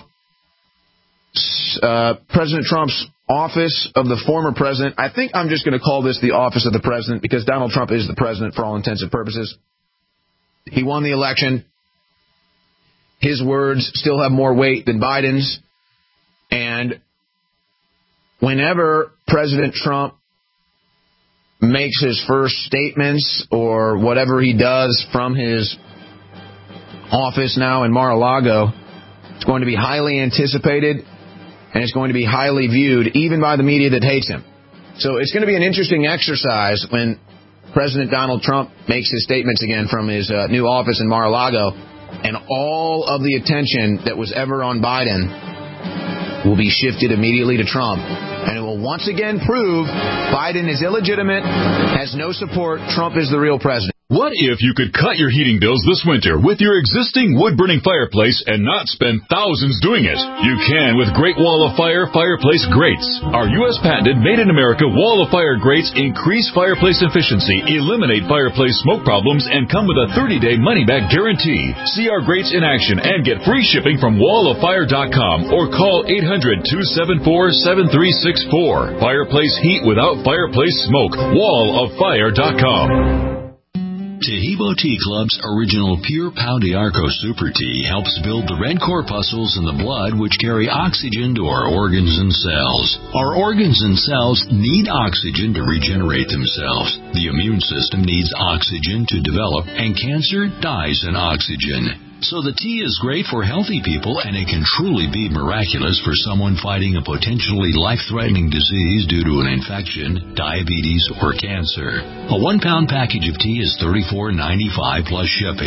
uh, President Trump's office of the former president. I think I'm just going to call this the office of the president because Donald Trump is the president for all intents and purposes. He won the election. His words still have more weight than Biden's. And whenever President Trump makes his first statements or whatever he does from his office now in Mar-a-Lago, it's going to be highly anticipated and it's going to be highly viewed even by the media that hates him. So it's going to be an interesting exercise when President Donald Trump makes his statements again from his uh, new office in Mar-a-Lago, and all of the attention that was ever on Biden will be shifted immediately to Trump. And it will once again prove Biden is illegitimate, has no support, Trump is the real president. What if you could cut your heating bills this winter with your existing wood-burning fireplace and not spend thousands doing it? You can with Great Wall of Fire Fireplace Grates. Our U S patented made-in-America Wall of Fire grates increase fireplace efficiency, eliminate fireplace smoke problems, and come with a thirty-day money-back guarantee. See our grates in action and get free shipping from wall of fire dot com or call eight hundred, two seven four, seven three six four. Fireplace heat without fireplace smoke. wall of fire dot com. Taheebo Tea Club's original Pure Pau d'Arco Super Tea helps build the red corpuscles in the blood which carry oxygen to our organs and cells. Our organs and cells need oxygen to regenerate themselves. The immune system needs oxygen to develop, and cancer dies in oxygen. So the tea is great for healthy people, and it can truly be miraculous for someone fighting a potentially life-threatening disease due to an infection, diabetes, or cancer. A one-pound package of tea is thirty-four ninety-five plus shipping.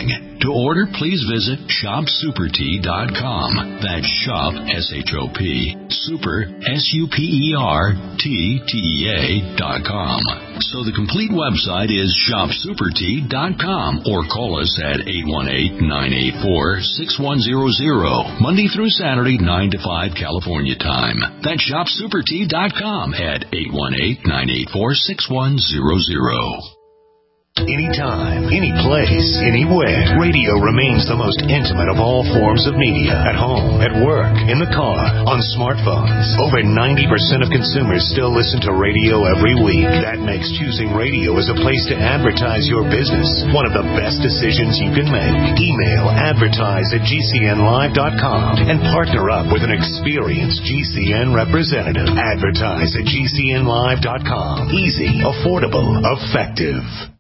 To order, please visit shop super tea dot com. That's shop, S H O P, super, S U P E R, T T E A dot com. So the complete website is shop super tea dot com or call us at eight one eight, nine eight four, six one zero zero, Monday through Saturday, nine to five California time. That's shop super tea dot com at eight one eight, nine eight four, six one zero zero. Anytime, any place, anywhere, radio remains the most intimate of all forms of media. At home, at work, in the car, on smartphones. Over ninety percent of consumers still listen to radio every week. That makes choosing radio as a place to advertise your business one of the best decisions you can make. Email advertise at G C N live dot com and partner up with an experienced G C N representative. Advertise at G C N live dot com. Easy, affordable, effective.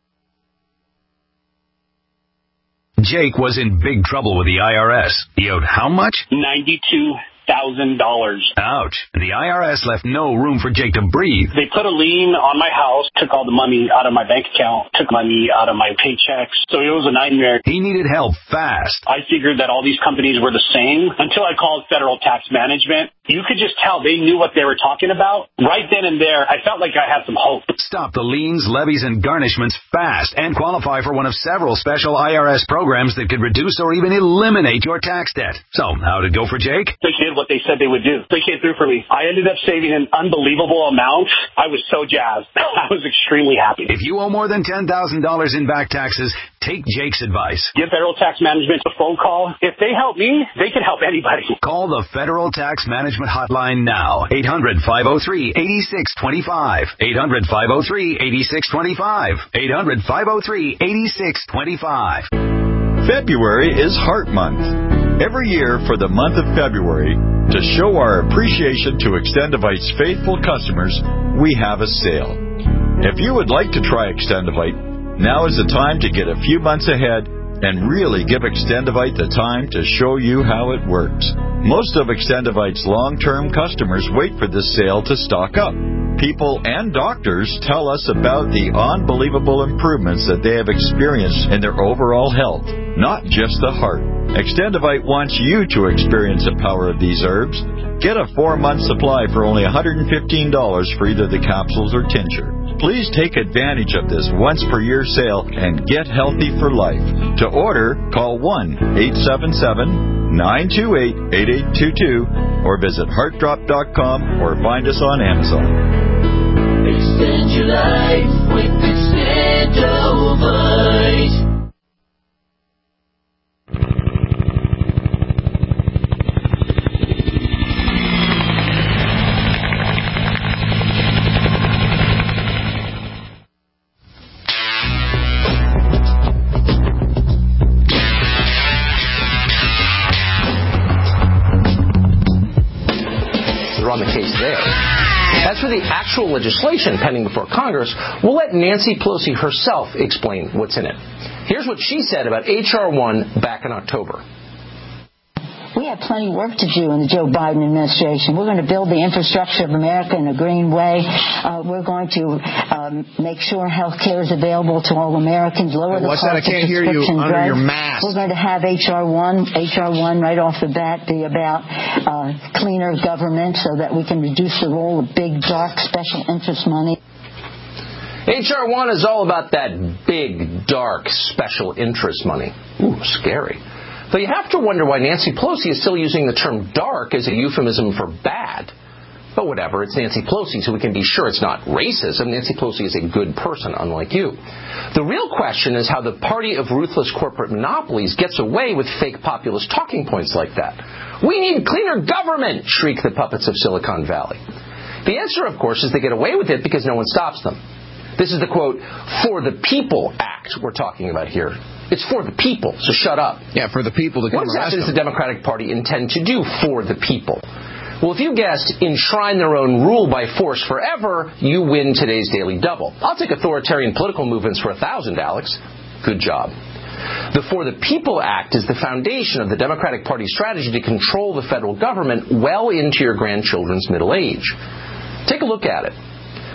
Jake was in big trouble with the I R S. He owed how much? ninety-two thousand dollars. Ouch. The I R S left no room for Jake to breathe. They put a lien on my house, took all the money out of my bank account, took money out of my paychecks. So it was a nightmare. He needed help fast. I figured that all these companies were the same until I called Federal Tax Management. You could just tell they knew what they were talking about. Right then and there, I felt like I had some hope. Stop the liens, levies, and garnishments fast and qualify for one of several special I R S programs that could reduce or even eliminate your tax debt. So, how'd it go for Jake? They did what they said they would do. They came through for me. I ended up saving an unbelievable amount. I was so jazzed. I was extremely happy. If you owe more than ten thousand dollars in back taxes, take Jake's advice. Give Federal Tax Management a phone call. If they help me, they can help anybody. Call the Federal Tax Management Hotline now. eight hundred, five oh three, eight six two five. eight hundred, five oh three, eight six two five. eight hundred, five oh three, eight six two five. February is Heart Month. Every year for the month of February, to show our appreciation to Extendivite's faithful customers, we have a sale. If you would like to try Extendivite, now is the time to get a few months ahead and really give Extendivite the time to show you how it works. Most of Extendivite's long-term customers wait for this sale to stock up. People and doctors tell us about the unbelievable improvements that they have experienced in their overall health, not just the heart. Extendivite wants you to experience the power of these herbs. Get a four-month supply for only one hundred fifteen dollars for either the capsules or tincture. Please take advantage of this once-per-year sale and get healthy for life. To order, call one eight seven seven, nine two eight, eight eight two two or visit heart drop dot com or find us on Amazon. Extend your life with Extendovite. On the case there. As for the actual legislation pending before Congress, we'll let Nancy Pelosi herself explain what's in it. Here's what she said about H R one back in October. We have plenty of work to do in the Joe Biden administration. We're going to build the infrastructure of America in a green way. Uh, we're going to um, make sure health care is available to all Americans, lower the What's cost that? I can't of hear you prescription under drugs. your mask. We're going to have H R one, H R one right off the bat be about uh, cleaner government so that we can reduce the role of big, dark, special interest money. H R one is all about that big, dark, special interest money. Ooh, scary. Though you have to wonder why Nancy Pelosi is still using the term dark as a euphemism for bad. But whatever, it's Nancy Pelosi, so we can be sure it's not racism. Nancy Pelosi is a good person, unlike you. The real question is how the party of ruthless corporate monopolies gets away with fake populist talking points like that. We need cleaner government, shriek the puppets of Silicon Valley. The answer, of course, is they get away with it because no one stops them. This is the, quote, For the People Act we're talking about here. It's for the people, so shut up. Yeah, for the people to come What exactly does the Democratic Party intend to do for the people? Well, if you guessed enshrine their own rule by force forever, you win today's Daily Double. I'll take authoritarian political movements for a thousand, Alex. Good job. The For the People Act is the foundation of the Democratic Party's strategy to control the federal government well into your grandchildren's middle age. Take a look at it.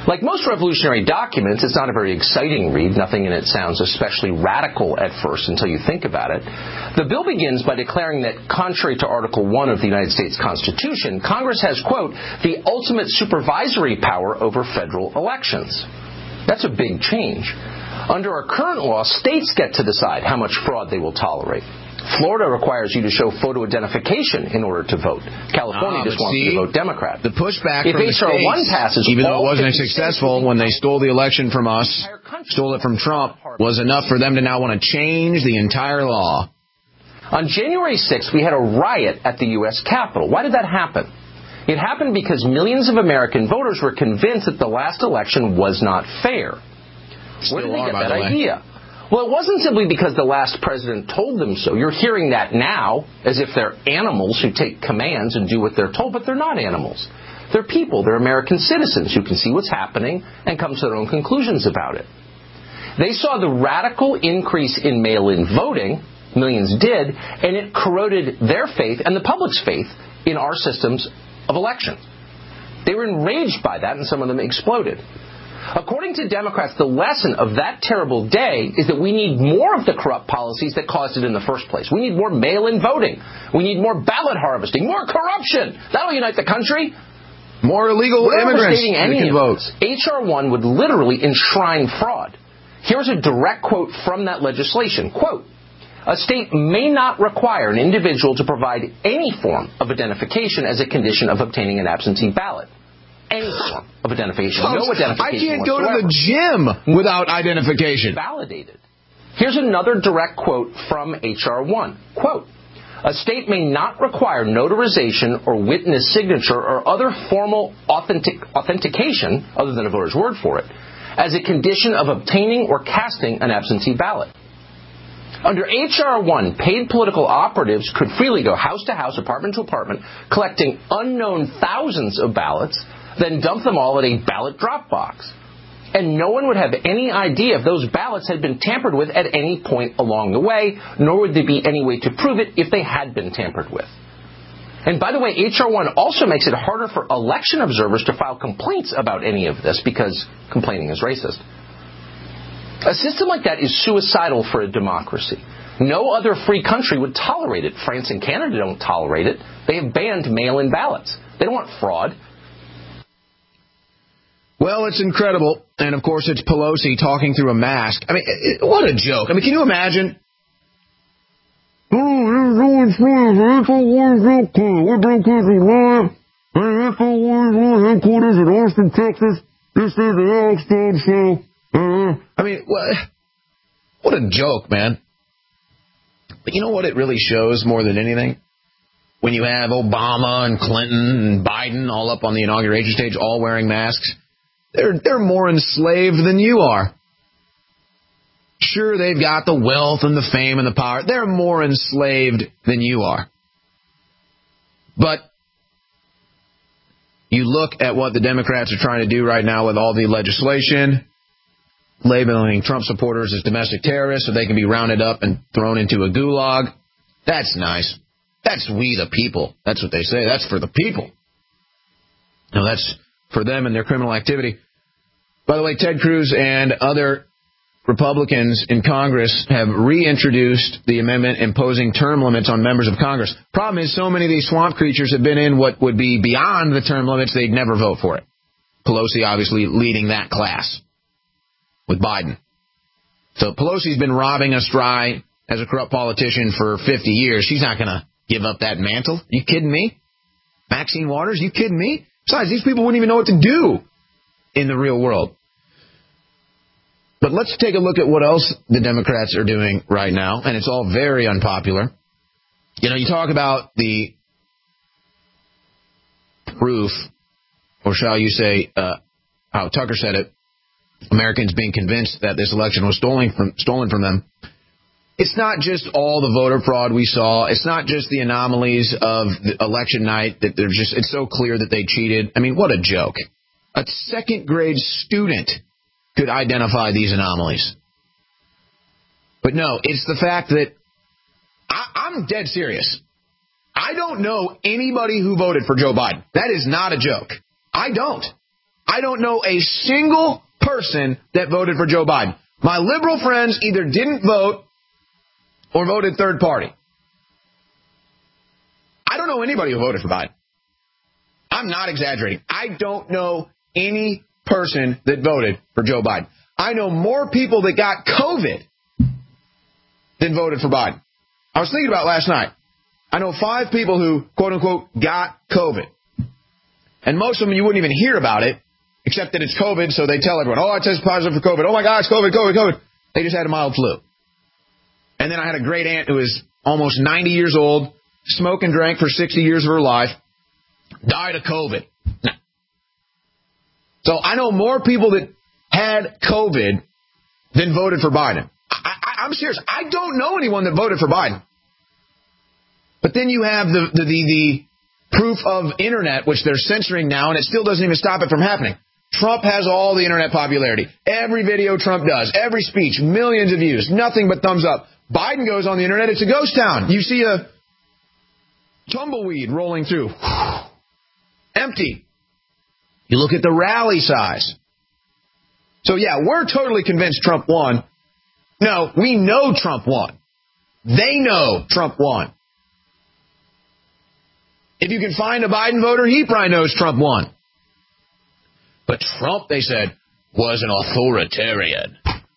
Like most revolutionary documents, it's not a very exciting read. Nothing in it sounds especially radical at first until you think about it. The bill begins by declaring that, contrary to Article one of the United States Constitution, Congress has, quote, the ultimate supervisory power over federal elections. That's a big change. Under our current law, states get to decide how much fraud they will tolerate. Florida requires you to show photo identification in order to vote. California ah, just wants see, you to vote Democrat. The pushback if from the H R one states, passes, even though it wasn't successful when they stole the election from us, stole it from Trump, was enough for them to now want to change the entire law. On January sixth, we had a riot at the U S Capitol. Why did that happen? It happened because millions of American voters were convinced that the last election was not fair. Where did they get that idea? Well, it wasn't simply because the last president told them so. You're hearing that now as if they're animals who take commands and do what they're told, but they're not animals. They're people. They're American citizens who can see what's happening and come to their own conclusions about it. They saw the radical increase in mail-in voting, millions did, and it corroded their faith and the public's faith in our systems of election. They were enraged by that, and some of them exploded. According to Democrats, the lesson of that terrible day is that we need more of the corrupt policies that caused it in the first place. We need more mail-in voting. We need more ballot harvesting, more corruption. That'll unite the country. More illegal We're immigrants overstating that any can of vote. this. H R one would literally enshrine fraud. Here's a direct quote from that legislation. Quote, a state may not require an individual to provide any form of identification as a condition of obtaining an absentee ballot. Any form of identification. Folks, no identification I can't whatsoever. go to the gym without identification. Validated. Here's another direct quote from H R one. Quote, a state may not require notarization or witness signature or other formal authentic, authentication, other than a voter's word for it, as a condition of obtaining or casting an absentee ballot. Under H R one, paid political operatives could freely go house to house, apartment to apartment, collecting unknown thousands of ballots, then dump them all at a ballot drop box. And no one would have any idea if those ballots had been tampered with at any point along the way, nor would there be any way to prove it if they had been tampered with. And by the way, H R one also makes it harder for election observers to file complaints about any of this because complaining is racist. A system like that is suicidal for a democracy. No other free country would tolerate it. France and Canada don't tolerate it. They have banned mail-in ballots. They don't want fraud. Well, it's incredible. And, of course, it's Pelosi talking through a mask. I mean, it, what a joke. I mean, can you imagine? Headquarters in Austin, Texas. This is the Alex Jones Show. I mean, what, what a joke, man. But you know what it really shows more than anything? When you have Obama and Clinton and Biden all up on the inauguration stage, all wearing masks, they're they're more enslaved than you are. Sure, they've got the wealth and the fame and the power. They're more enslaved than you are. But you look at what the Democrats are trying to do right now with all the legislation, labeling Trump supporters as domestic terrorists so they can be rounded up and thrown into a gulag. That's nice. That's we the people. That's what they say. That's for the people. No, that's for them and their criminal activity. By the way, Ted Cruz and other Republicans in Congress have reintroduced the amendment imposing term limits on members of Congress. Problem is, so many of these swamp creatures have been in what would be beyond the term limits, they'd never vote for it. Pelosi obviously leading that class with Biden. So Pelosi's been robbing us dry as a corrupt politician for fifty years. She's not going to give up that mantle. You kidding me? Maxine Waters, you kidding me? Besides, these people wouldn't even know what to do in the real world. But let's take a look at what else the Democrats are doing right now, and it's all very unpopular. You know, you talk about the proof, or shall you say, uh, how Tucker said it, Americans being convinced that this election was stolen from, stolen from them. It's not just all the voter fraud we saw. It's not just the anomalies of the election night that they're just, it's so clear that they cheated. I mean, what a joke. A second grade student could identify these anomalies. But no, it's the fact that I, I'm dead serious. I don't know anybody who voted for Joe Biden. That is not a joke. I don't. I don't know a single person that voted for Joe Biden. My liberal friends either didn't vote or voted third party. I don't know anybody who voted for Biden. I'm not exaggerating. I don't know any person that voted for Joe Biden. I know more people that got COVID than voted for Biden. I was thinking about it last night. I know five people who, quote unquote, got COVID. And most of them, you wouldn't even hear about it, except that it's COVID, so they tell everyone, oh, I tested positive for COVID. Oh, my God, it's COVID, COVID, COVID. They just had a mild flu. And then I had a great aunt who was almost ninety years old, smoked and drank for sixty years of her life, died of COVID. So I know more people that had COVID than voted for Biden. I, I, I'm serious. I don't know anyone that voted for Biden. But then you have the, the, the, the proof of internet, which they're censoring now, and it still doesn't even stop it from happening. Trump has all the internet popularity. Every video Trump does, every speech, millions of views, nothing but thumbs up. Biden goes on the internet, it's a ghost town. You see a tumbleweed rolling through. Empty. You look at the rally size. So, yeah, we're totally convinced Trump won. No, we know Trump won. They know Trump won. If you can find a Biden voter, he probably knows Trump won. But Trump, they said, was an authoritarian.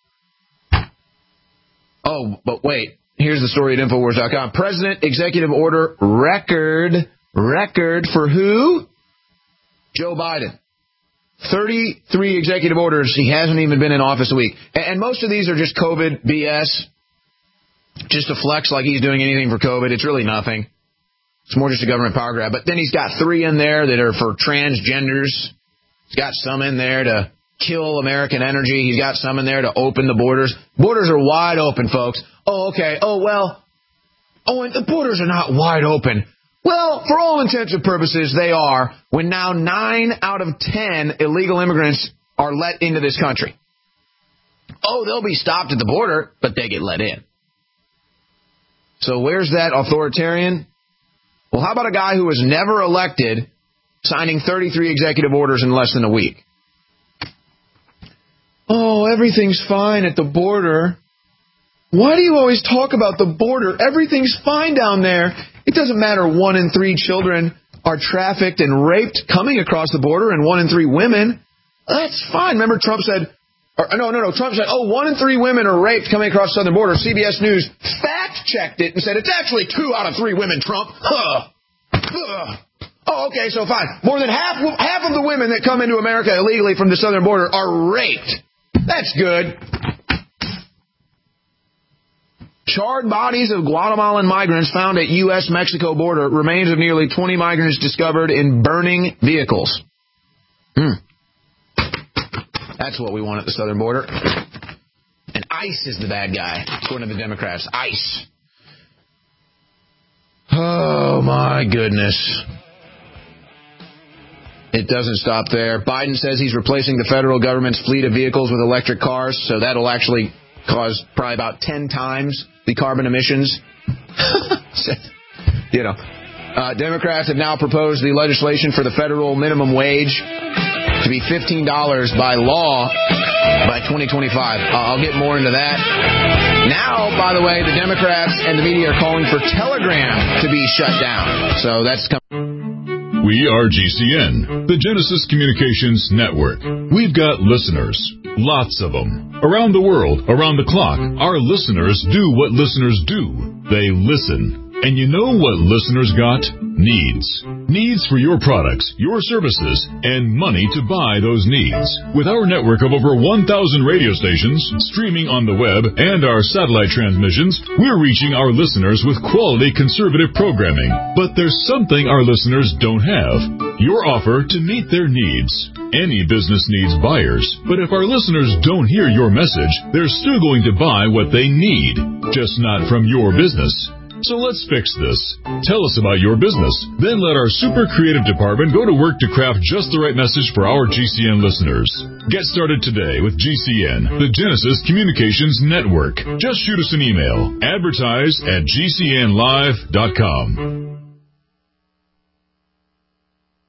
Oh, but wait. Here's the story at Infowars dot com. President executive order record. Record for who? Joe Biden. thirty-three executive orders. He hasn't even been in office a week. And most of these are just COVID B S. Just to flex like he's doing anything for COVID. It's really nothing. It's more just a government power grab. But then he's got three in there that are for transgenders. He's got some in there to kill American energy. He's got some in there to open the borders. Borders are wide open, folks. Oh, okay. Oh, well. Oh, and the borders are not wide open. Well, for all intents and purposes, they are, when now nine out of ten illegal immigrants are let into this country. Oh, they'll be stopped at the border, but they get let in. So where's that authoritarian? Well, how about a guy who was never elected signing thirty-three executive orders in less than a week? Oh, everything's fine at the border. Why do you always talk about the border? Everything's fine down there. It doesn't matter one in three children are trafficked and raped coming across the border and one in three women. That's fine. Remember Trump said, or, no, no, no, Trump said, oh, one in three women are raped coming across the southern border. C B S News fact-checked it and said, it's actually two out of three women, Trump. Huh. Huh. Oh, okay, so fine. More than half half of the women that come into America illegally from the southern border are raped. That's good. Charred bodies of Guatemalan migrants found at U S Mexico border. Remains of nearly twenty migrants discovered in burning vehicles. Hmm. That's what we want at the southern border. And ICE is the bad guy, according to the Democrats. ICE. Oh, my goodness. It doesn't stop there. Biden says he's replacing the federal government's fleet of vehicles with electric cars, so that'll actually cause probably about ten times the carbon emissions. you know, uh, Democrats have now proposed the legislation for the federal minimum wage to be fifteen dollars by law by twenty twenty-five. Uh, I'll get more into that. Now, by the way, the Democrats and the media are calling for Telegram to be shut down. So that's coming. We are G C N, the Genesis Communications Network. We've got listeners, lots of them. Around the world, around the clock, our listeners do what listeners do. They listen. And you know what listeners got? Needs. Needs for your products, your services, and money to buy those needs. With our network of over one thousand radio stations, streaming on the web, and our satellite transmissions, we're reaching our listeners with quality conservative programming. But there's something our listeners don't have. Your offer to meet their needs. Any business needs buyers, but if our listeners don't hear your message, they're still going to buy what they need, just not from your business. So let's fix this. Tell us about your business. Then let our super creative department go to work to craft just the right message for our G C N listeners. Get started today with G C N, the Genesis Communications Network. Just shoot us an email. Advertise at G C N live dot com.